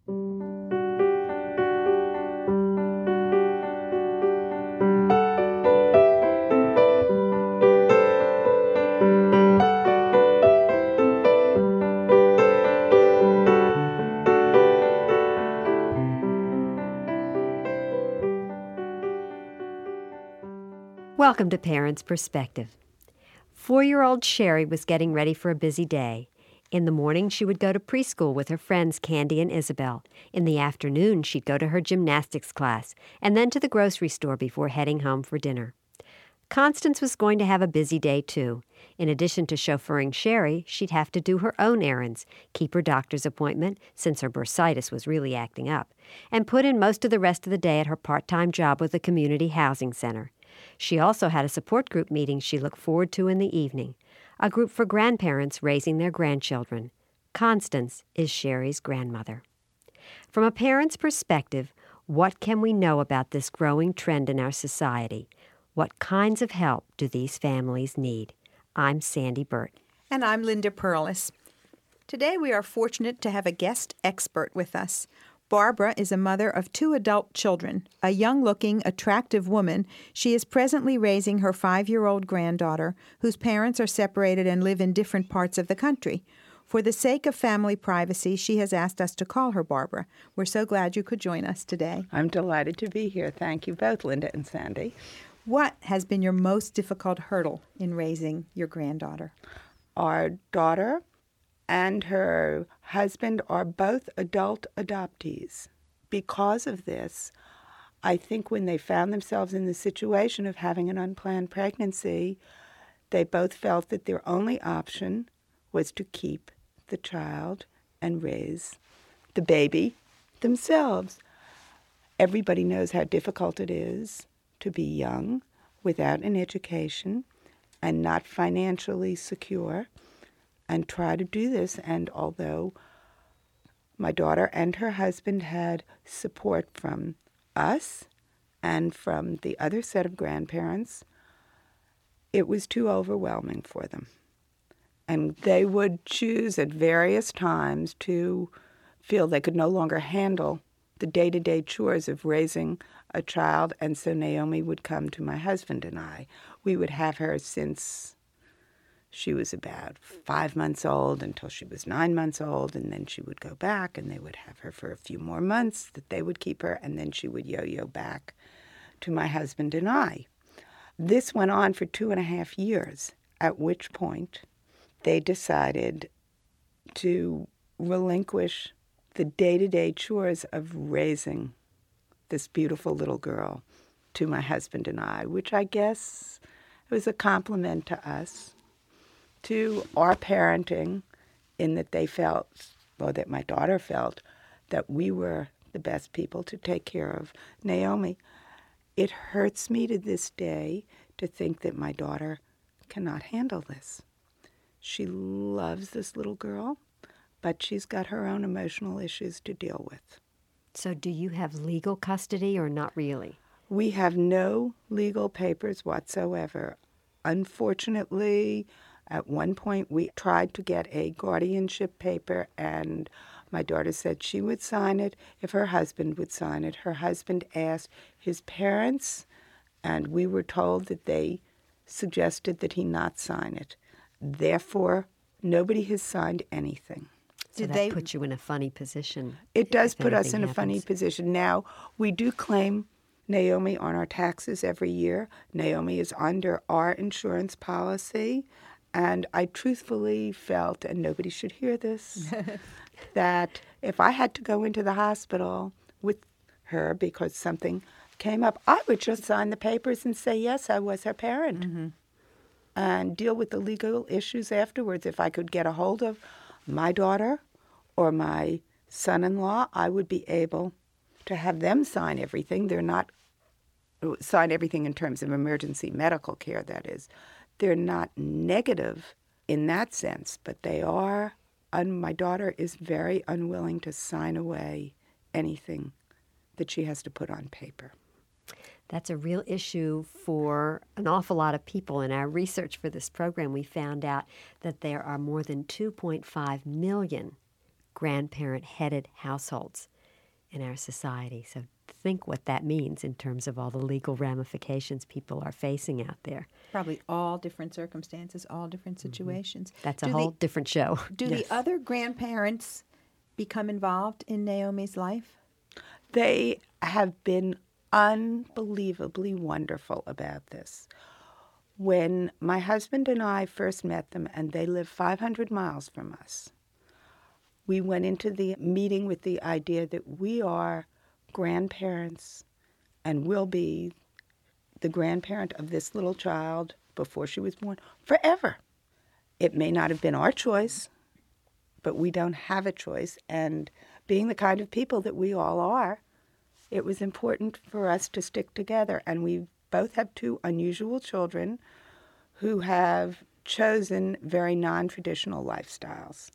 Welcome to Parents' Perspective. 4-year-old Sherry was getting ready for a busy day. In the morning, she would go to preschool with her friends Candy and Isabel. In the afternoon, she'd go to her gymnastics class, and then to the grocery store before heading home for dinner. Constance was going to have a busy day, too. In addition to chauffeuring Sherry, she'd have to do her own errands, keep her doctor's appointment, since her bursitis was really acting up, and put in most of the rest of the day at her part-time job with the community housing center. She also had a support group meeting she looked forward to in the evening, a group for grandparents raising their grandchildren. Constance is Sherry's grandmother. From a parent's perspective, what can we know about this growing trend in our society? What kinds of help do these families need? I'm Sandy Burt. And I'm Linda Perlis. Today we are fortunate to have a guest expert with us. Barbara is a mother of 2 adult children. A young-looking, attractive woman, she is presently raising her 5-year-old granddaughter, whose parents are separated and live in different parts of the country. For the sake of family privacy, she has asked us to call her Barbara. We're so glad you could join us today. I'm delighted to be here. Thank you both, Linda and Sandy. What has been your most difficult hurdle in raising your granddaughter? Our daughter and her husband are both adult adoptees. Because of this, I think when they found themselves in the situation of having an unplanned pregnancy, they both felt that their only option was to keep the child and raise the baby themselves. Everybody knows how difficult it is to be young, without an education, and not financially secure, and try to do this. And although my daughter and her husband had support from us and from the other set of grandparents, it was too overwhelming for them. And they would choose at various times to feel they could no longer handle the day-to-day chores of raising a child, and so Naomi would come to my husband and I. We would have her since she was about 5 months old until she was 9 months old, and then she would go back, and they would have her for a few more months that they would keep her, and then she would yo-yo back to my husband and I. This went on for 2.5 years, at which point they decided to relinquish the day-to-day chores of raising this beautiful little girl to my husband and I, which I guess was a compliment to us, to our parenting, in that they felt, or that my daughter felt, that we were the best people to take care of Naomi. It hurts me to this day to think that my daughter cannot handle this. She loves this little girl, but she's got her own emotional issues to deal with. So do you have legal custody or not really? We have no legal papers whatsoever. Unfortunately, at one point we tried to get a guardianship paper, and my daughter said she would sign it if her husband would sign it. Her husband asked his parents, and we were told that they suggested that he not sign it. Therefore, nobody has signed anything. So that puts you in a funny position. It does put us in a funny position. Now, we do claim Naomi on our taxes every year. Naomi is under our insurance policy. And I truthfully felt, and nobody should hear this, that if I had to go into the hospital with her because something came up, I would just sign the papers and say, yes, I was her parent, and deal with the legal issues afterwards. If I could get a hold of my daughter or my son-in-law, I would be able to have them sign everything. They're not sign everything in terms of emergency medical care, that is. They're not negative in that sense, but they are. And my daughter is very unwilling to sign away anything that she has to put on paper. That's a real issue for an awful lot of people. In our research for this program, we found out that there are more than 2.5 million grandparent-headed households. in our society. So think what that means in terms of all the legal ramifications people are facing out there. Probably all different circumstances, all different situations. That's a whole different show. Do the other grandparents become involved in Naomi's life? They have been unbelievably wonderful about this. When my husband and I first met them, and they live 500 miles from us, we went into the meeting with the idea that we are grandparents and will be the grandparent of this little child before she was born forever. It may not have been our choice, but we don't have a choice. And being the kind of people that we all are, it was important for us to stick together. And we both have two unusual children who have chosen very non-traditional lifestyles.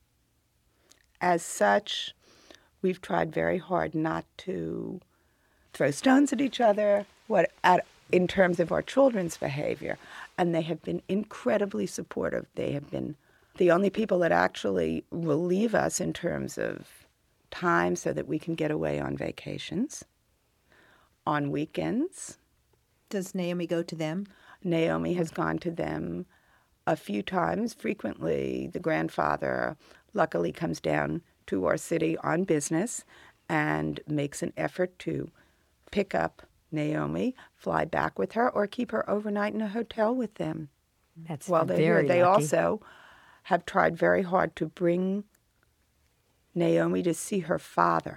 As such, we've tried very hard not to throw stones at each other in terms of our children's behavior, and they have been incredibly supportive. They have been the only people that actually relieve us in terms of time so that we can get away on vacations, on weekends. Does Naomi go to them? Naomi has gone to them a few times. Frequently, the grandfather luckily comes down to our city on business and makes an effort to pick up Naomi, fly back with her, or keep her overnight in a hotel with them. That's While they're very here, they lucky. also have tried very hard to bring Naomi to see her father.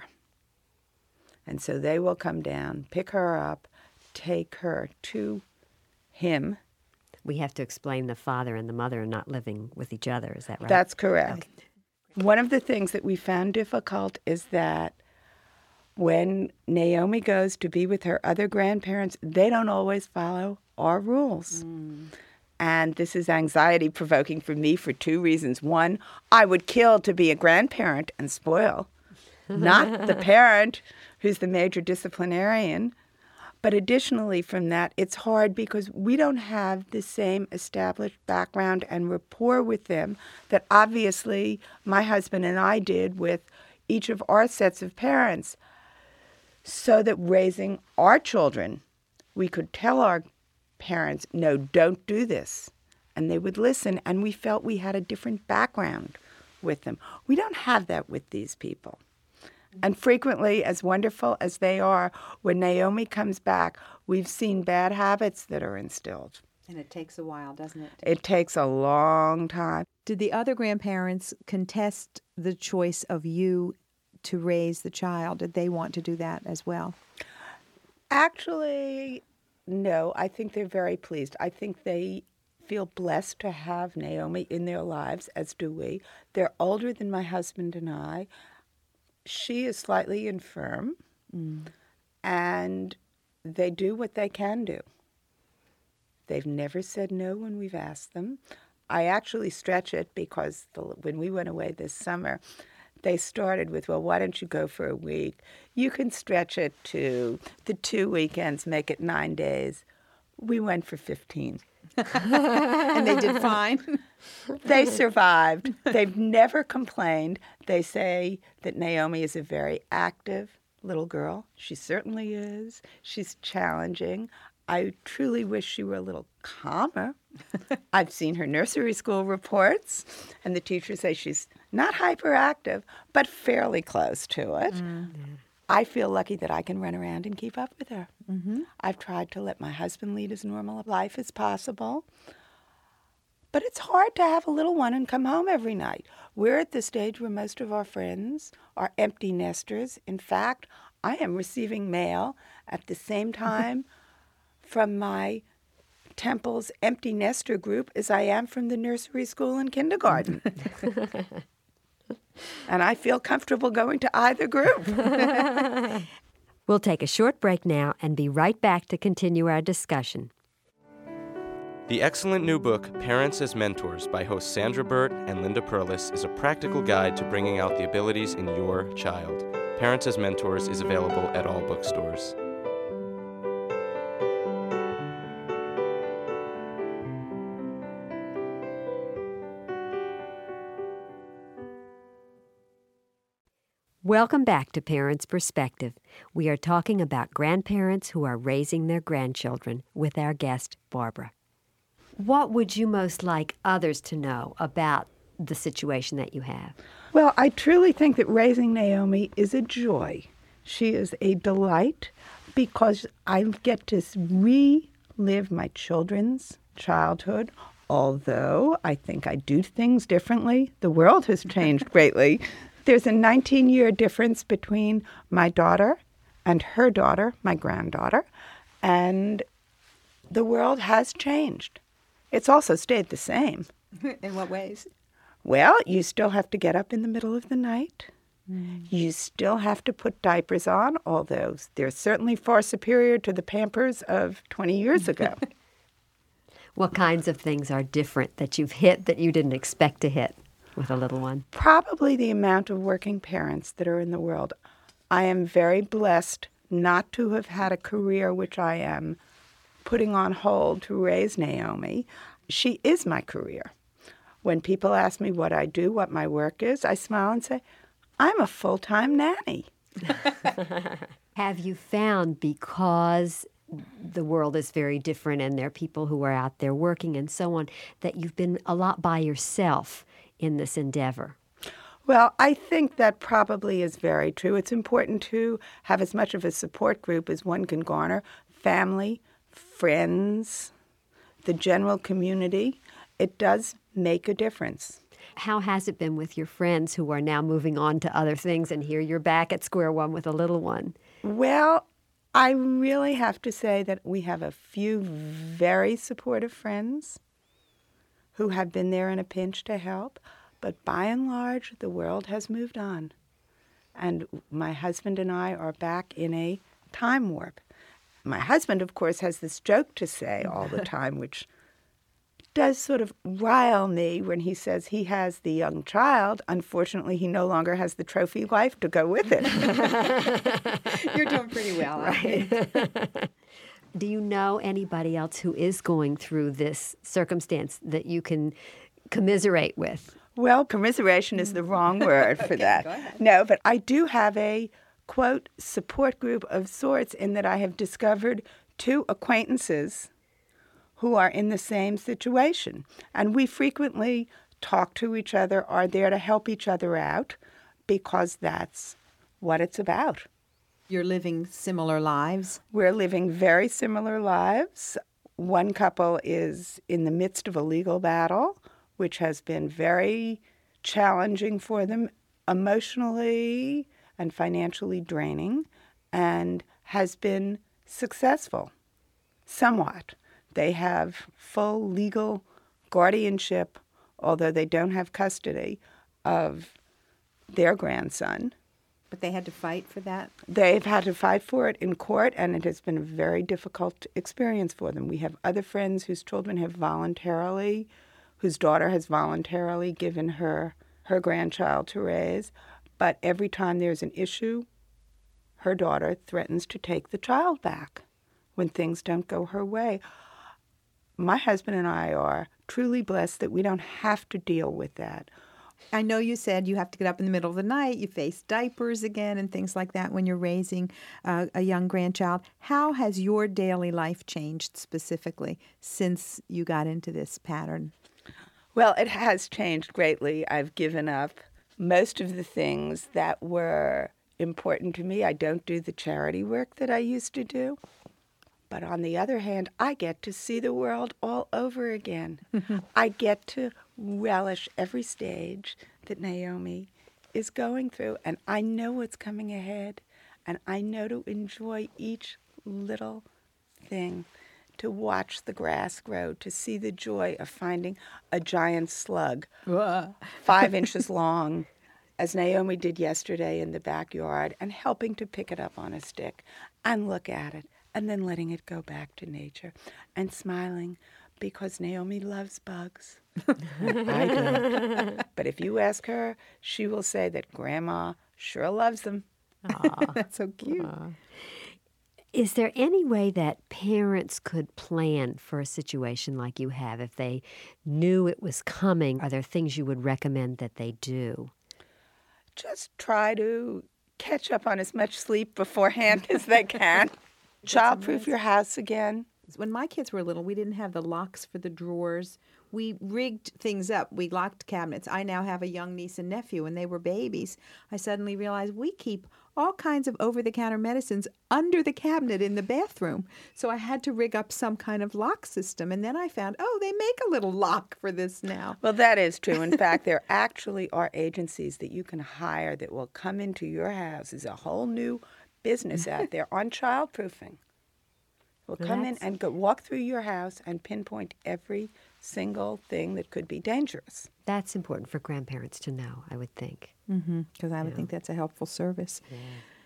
And so they will come down, pick her up, take her to him. We have to explain the father and the mother are not living with each other. Is that right? That's correct. One of the things that we found difficult is that when Naomi goes to be with her other grandparents, they don't always follow our rules. And this is anxiety-provoking for me for two reasons. One, I would kill to be a grandparent and spoil, not the parent who's the major disciplinarian. But additionally from that, it's hard because we don't have the same established background and rapport with them that obviously my husband and I did with each of our sets of parents. So that raising our children, we could tell our parents, no, don't do this. And they would listen, and we felt we had a different background with them. We don't have that with these people. And frequently, as wonderful as they are, when Naomi comes back, we've seen bad habits that are instilled. And it takes a while, doesn't it? It takes a long time. Did the other grandparents contest the choice of you to raise the child? Did they want to do that as well? Actually, no. I think they're very pleased. I think they feel blessed to have Naomi in their lives, as do we. They're older than my husband and I. She is slightly infirm, and they do what they can do. They've never said no when we've asked them. I actually stretch it because when we went away this summer, they started with, well, why don't you go for a week? You can stretch it to the 2 weekends, make it 9 days. We went for 15. And they did fine. They survived. They've never complained. They say that Naomi is a very active little girl. She certainly is. She's challenging. I truly wish she were a little calmer. I've seen her nursery school reports, and the teachers say she's not hyperactive, but fairly close to it. I feel lucky that I can run around and keep up with her. I've tried to let my husband lead as normal a life as possible. But it's hard to have a little one and come home every night. We're at the stage where most of our friends are empty nesters. In fact, I am receiving mail at the same time from my Temple's empty nester group as I am from the nursery school and kindergarten. And I feel comfortable going to either group. We'll take a short break now and be right back to continue our discussion. The excellent new book, Parents as Mentors, by hosts Sandra Burt and Linda Perlis, is a practical guide to bringing out the abilities in your child. Parents as Mentors is available at all bookstores. Welcome back to Parents' Perspective. We are talking about grandparents who are raising their grandchildren with our guest, Barbara. What would you most like others to know about the situation that you have? Well, I truly think that raising Naomi is a joy. She is a delight because I get to relive my children's childhood, although I think I do things differently. The world has changed greatly. There's a 19-year difference between my daughter and her daughter, my granddaughter, and the world has changed. It's also stayed the same. In what ways? Well, you still have to get up in the middle of the night. You still have to put diapers on, although they're certainly far superior to the Pampers of 20 years ago. What kinds of things are different that you've hit that you didn't expect to hit with a little one? Probably the amount of working parents that are in the world. I am very blessed not to have had a career which I am putting on hold to raise Naomi. She is my career. When people ask me what I do, what my work is, I smile and say, I'm a full-time nanny. Have you found, because the world is very different and there are people who are out there working and so on, that you've been a lot by yourself in this endeavor? Well, I think that probably is very true. It's important to have as much of a support group as one can garner. Family, friends, the general community. It does make a difference. How has it been with your friends who are now moving on to other things, and here you're back at square one with a little one? Well, I really have to say that we have a few very supportive friends who have been there in a pinch to help. But by and large, the world has moved on. And my husband and I are back in a time warp. My husband, of course, has this joke to say all the time, which does sort of rile me when he says he has the young child. Unfortunately, he no longer has the trophy wife to go with it. You're doing pretty well, right? Do you know anybody else who is going through this circumstance that you can commiserate with? Well, commiseration is the wrong word for Okay, that. go ahead. No, but I do have a, quote, support group of sorts in that I have discovered 2 acquaintances who are in the same situation. And we frequently talk to each other, are there to help each other out, because that's what it's about. You're living similar lives. We're living very similar lives. One couple is in the midst of a legal battle, which has been very challenging for them, emotionally and financially draining, and has been successful, somewhat. They have full legal guardianship, although they don't have custody of their grandson. But they had to fight for that? They've had to fight for it in court, and it has been a very difficult experience for them. We have other friends whose children have voluntarily, whose daughter has voluntarily given her grandchild to raise. But every time there's an issue, her daughter threatens to take the child back when things don't go her way. My husband and I are truly blessed that we don't have to deal with that. I know you said you have to get up in the middle of the night, you face diapers again and things like that when you're raising a young grandchild. How has your daily life changed specifically since you got into this pattern? Well, it has changed greatly. I've given up most of the things that were important to me. I don't do the charity work that I used to do. But on the other hand, I get to see the world all over again. I get to relish every stage that Naomi is going through. And I know what's coming ahead. And I know to enjoy each little thing, to watch the grass grow, to see the joy of finding a giant slug 5 inches long, as Naomi did yesterday in the backyard, and helping to pick it up on a stick and look at it. And then letting it go back to nature and smiling because Naomi loves bugs. I don't. But if you ask her, she will say that Grandma sure loves them. That's so cute. Is there any way that parents could plan for a situation like you have if they knew it was coming? Are there things you would recommend that they do? Just try to catch up on as much sleep beforehand as they can. Childproof your house again. When my kids were little, we didn't have the locks for the drawers. We rigged things up. We locked cabinets. I now have a young niece and nephew, and they were babies. I suddenly realized we keep all kinds of over-the-counter medicines under the cabinet in the bathroom. So I had to rig up some kind of lock system. And then I found, they make a little lock for this now. Well, that is true. In fact, there actually are agencies that you can hire that will come into your house. There's a whole new business out there on childproofing. Will come in and walk through your house and pinpoint every single thing that could be dangerous. That's important for grandparents to know, I would think. Because I would think that's a helpful service. Yeah.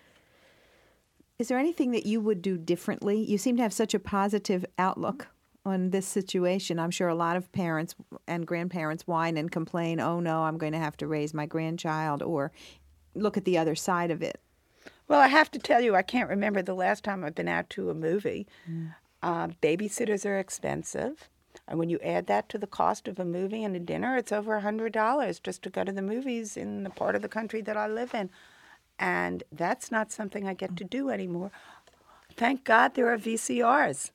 Is there anything that you would do differently? You seem to have such a positive outlook on this situation. I'm sure a lot of parents and grandparents whine and complain, oh no, I'm going to have to raise my grandchild, or look at the other side of it. Well, I have to tell you, I can't remember the last time I've been out to a movie. Babysitters are expensive. And when you add that to the cost of a movie and a dinner, it's over $100 just to go to the movies in the part of the country that I live in. And that's not something I get to do anymore. Thank God there are VCRs.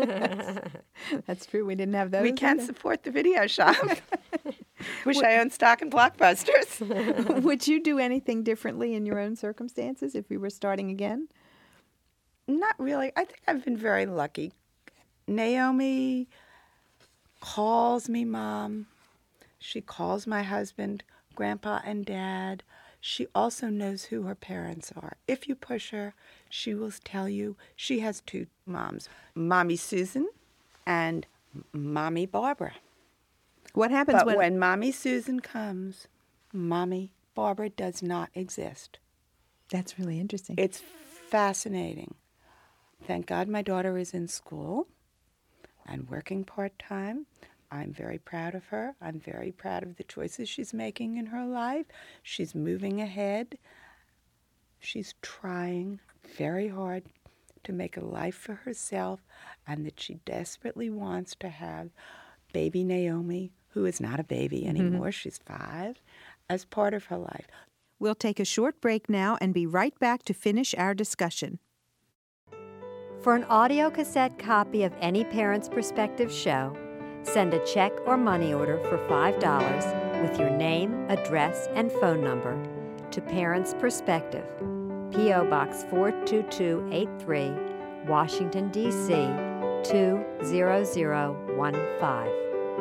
That's true. We didn't have those. We can't support the video shop. Wish I owned stock in Blockbusters. Would you do anything differently in your own circumstances if we were starting again? Not really. I think I've been very lucky. Naomi calls me Mom. She calls my husband Grandpa and Dad. She also knows who her parents are. If you push her, she will tell you she has two moms, Mommy Susan and Mommy Barbara. What happens when Mommy Susan comes, Mommy Barbara does not exist. That's really interesting. It's fascinating. Thank God my daughter is in school and working part-time. I'm very proud of her. I'm very proud of the choices she's making in her life. She's moving ahead. She's trying very hard to make a life for herself, and that she desperately wants to have baby Naomi, who is not a baby anymore, she's 5, as part of her life. We'll take a short break now and be right back to finish our discussion. For an audio cassette copy of any Parents Perspective show, send a check or money order for $5 with your name, address, and phone number to Parents Perspective, P.O. Box 42283, Washington, D.C. 20015.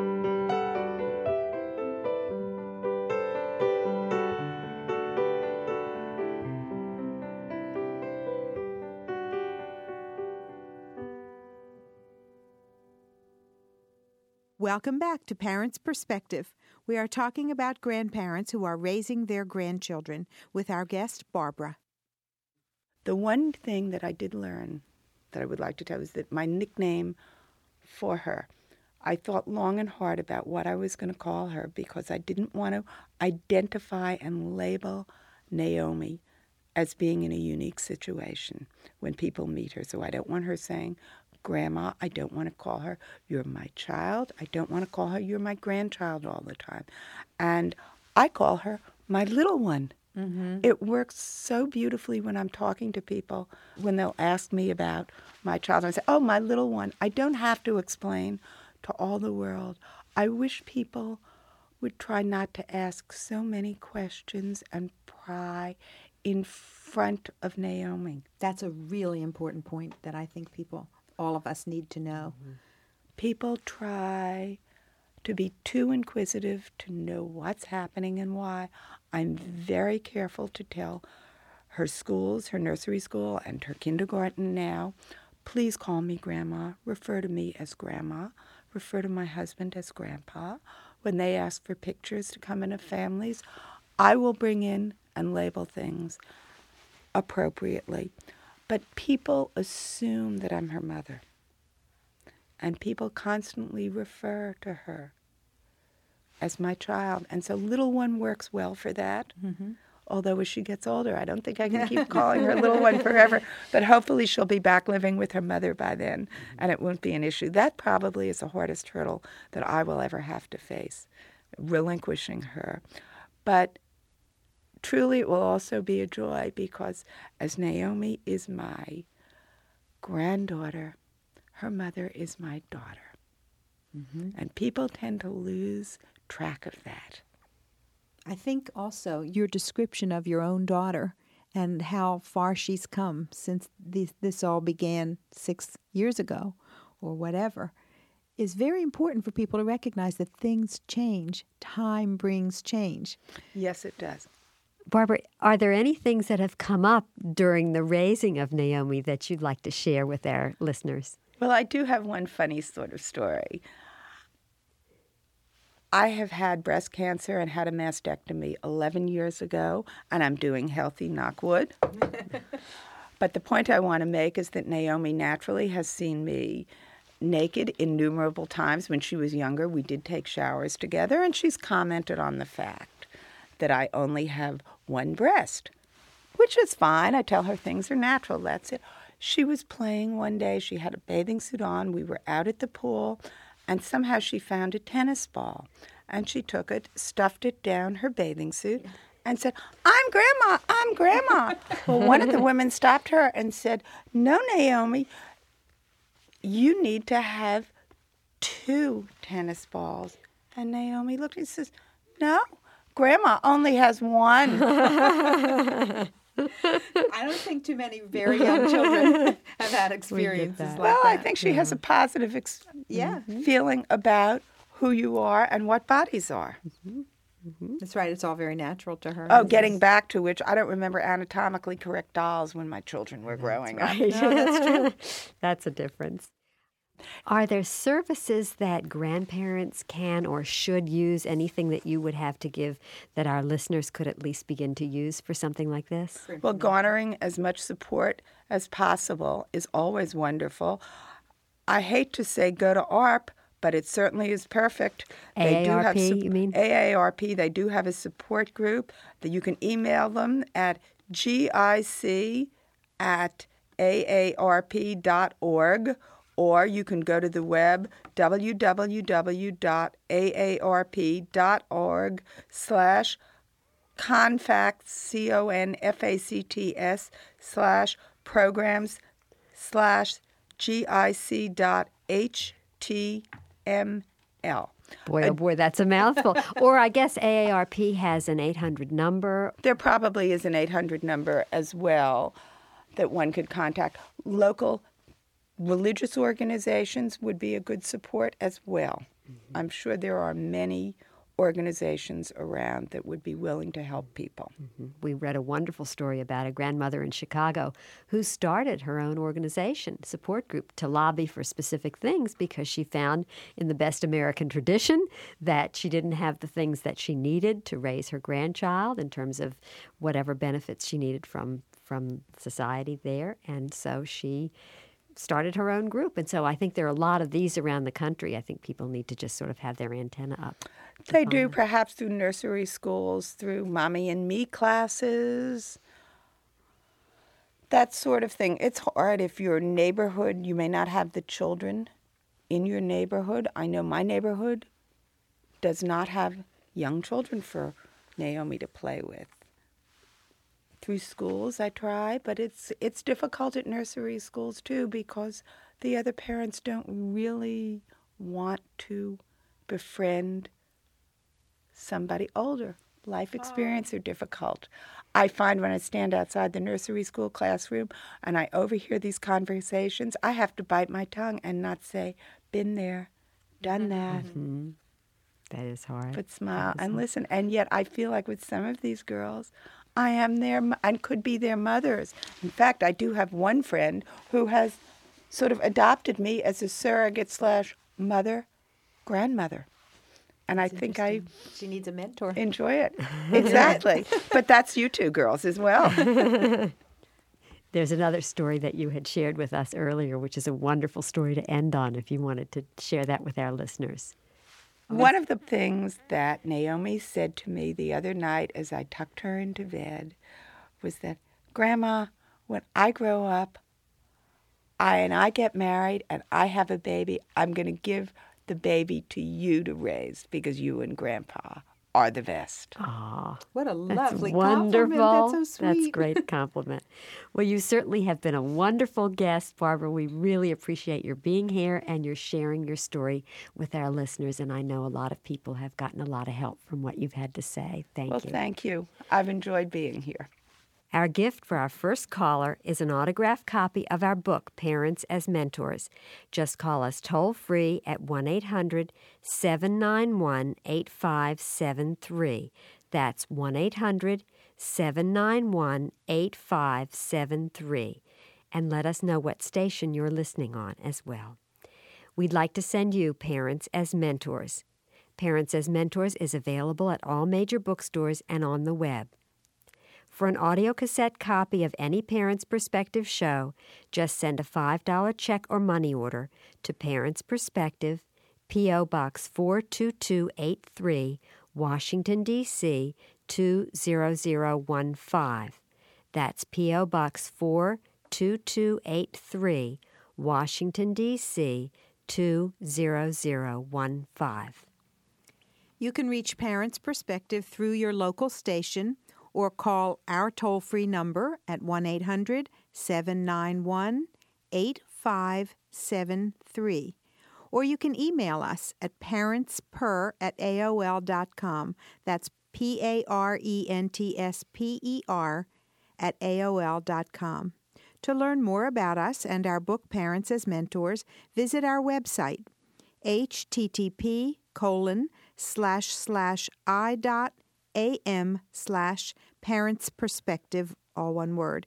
Welcome back to Parents Perspective. We are talking about grandparents who are raising their grandchildren with our guest, Barbara. The one thing that I did learn that I would like to tell is that my nickname for her, I thought long and hard about what I was going to call her because I didn't want to identify and label Naomi as being in a unique situation when people meet her. So I don't want her saying, Grandma. I don't want to call her, you're my child. I don't want to call her, you're my grandchild all the time. And I call her my little one. Mm-hmm. It works so beautifully when I'm talking to people, when they'll ask me about my child. I say, oh, my little one. I don't have to explain to all the world. I wish people would try not to ask so many questions and pry in front of Naomi. That's a really important point that I think all of us need to know. Mm-hmm. People try to be too inquisitive to know what's happening and why. I'm very careful to tell her schools, her nursery school, and her kindergarten now, please call me Grandma, refer to me as Grandma, refer to my husband as Grandpa. When they ask for pictures to come into families, I will bring in and label things appropriately. But people assume that I'm her mother. And people constantly refer to her as my child. And so little one works well for that. Mm-hmm. Although as she gets older, I don't think I can keep calling her little one forever. But hopefully she'll be back living with her mother by then, and it won't be an issue. That probably is the hardest hurdle that I will ever have to face, relinquishing her. But truly it will also be a joy because as Naomi is my granddaughter, her mother is my daughter. And people tend to lose track of that. I think also your description of your own daughter and how far she's come since this all began 6 years ago or whatever is very important for people to recognize that things change. Time brings change. Yes, it does. Barbara, are there any things that have come up during the raising of Naomi that you'd like to share with our listeners? Well, I do have one funny sort of story. I have had breast cancer and had a mastectomy 11 years ago, and I'm doing healthy, knock wood. But the point I want to make is that Naomi naturally has seen me naked innumerable times. When she was younger, we did take showers together, and she's commented on the fact that I only have one breast, which is fine. I tell her things are natural, that's it. She was playing one day. She had a bathing suit on. We were out at the pool, and somehow she found a tennis ball. And she took it, stuffed it down her bathing suit, and said, "I'm Grandma, I'm Grandma." Well, one of the women stopped her and said, "No, Naomi, you need to have 2 tennis balls." And Naomi looked and says, "No, Grandma only has 1. I don't think too many very young children have had experiences like Well, that. I think she has a positive feeling about who you are and what bodies are. That's right. It's all very natural to her. Oh, getting back to which, I don't remember anatomically correct dolls when my children were growing up. No, that's true. That's a difference. Are there services that grandparents can or should use, anything that you would have to give that our listeners could at least begin to use for something like this? Well, garnering as much support as possible is always wonderful. I hate to say go to AARP, but it certainly is perfect. AARP, you mean? AARP, they do have a support group that you can email them at gic@aarp.org, or you can go to the web, www.aarp.org/confacts, CONFACTS/programs/gic.html. Boy, oh boy, that's a mouthful. Or I guess AARP has an 800 number. There probably is an 800 number as well that one could contact. Local religious organizations would be a good support as well. I'm sure there are many organizations around that would be willing to help people. We read a wonderful story about a grandmother in Chicago who started her own organization, support group, to lobby for specific things because she found in the best American tradition that she didn't have the things that she needed to raise her grandchild in terms of whatever benefits she needed from society there. And so she started her own group. And so I think there are a lot of these around the country. I think people need to just sort of have their antenna up. They do, perhaps through nursery schools, through Mommy and Me classes, that sort of thing. It's hard if your neighborhood, you may not have the children in your neighborhood. I know my neighborhood does not have young children for Naomi to play with. Through schools I try, but it's difficult at nursery schools too because the other parents don't really want to befriend somebody older. Life experiences are difficult. I find when I stand outside the nursery school classroom and I overhear these conversations, I have to bite my tongue and not say, "Been there, done that." Mm-hmm. That is hard. But smile and listen. And yet I feel like with some of these girls, I am their and could be their mothers. In fact, I do have one friend who has sort of adopted me as a surrogate / mother, grandmother. And I think she needs a mentor. Enjoy it. Exactly. But that's you two girls as well. There's another story that you had shared with us earlier, which is a wonderful story to end on if you wanted to share that with our listeners. One of the things that Naomi said to me the other night as I tucked her into bed was that, "Grandma, when I grow up and I get married and I have a baby, I'm going to give the baby to you to raise because you and Grandpa are the best. Aw, What a that's lovely wonderful. compliment. That's so That's sweet. a great compliment. Well, you certainly have been a wonderful guest, Barbara. We really appreciate your being here and your sharing your story with our listeners. And I know a lot of people have gotten a lot of help from what you've had to say. Thank you. Thank you. I've enjoyed being here. Our gift for our first caller is an autographed copy of our book, Parents as Mentors. Just call us toll-free at 1-800-791-8573. That's 1-800-791-8573. And let us know what station you're listening on as well. We'd like to send you Parents as Mentors. Parents as Mentors is available at all major bookstores and on the web. For an audio cassette copy of any Parents Perspective show, just send a $5 check or money order to Parents Perspective, P.O. Box 42283, Washington, D.C. 20015. That's P.O. Box 42283, Washington, D.C. 20015. You can reach Parents Perspective through your local station or call our toll-free number at 1-800-791-8573. Or you can email us at parentsper@aol.com. That's parentsper@aol.com. To learn more about us and our book Parents as Mentors, visit our website, http://i.am/parentsperspective, all one word,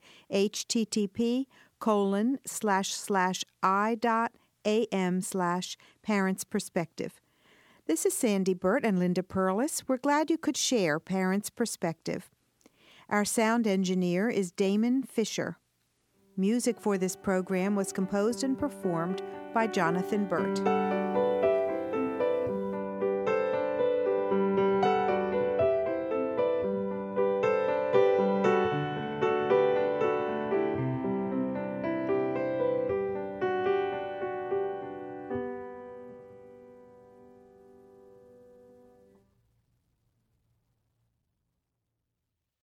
http://i.am/parentsperspective. This is Sandy Burt and Linda Perlis. We're glad you could share Parents Perspective. Our sound engineer is Damon Fisher. Music for this program was composed and performed by Jonathan Burt.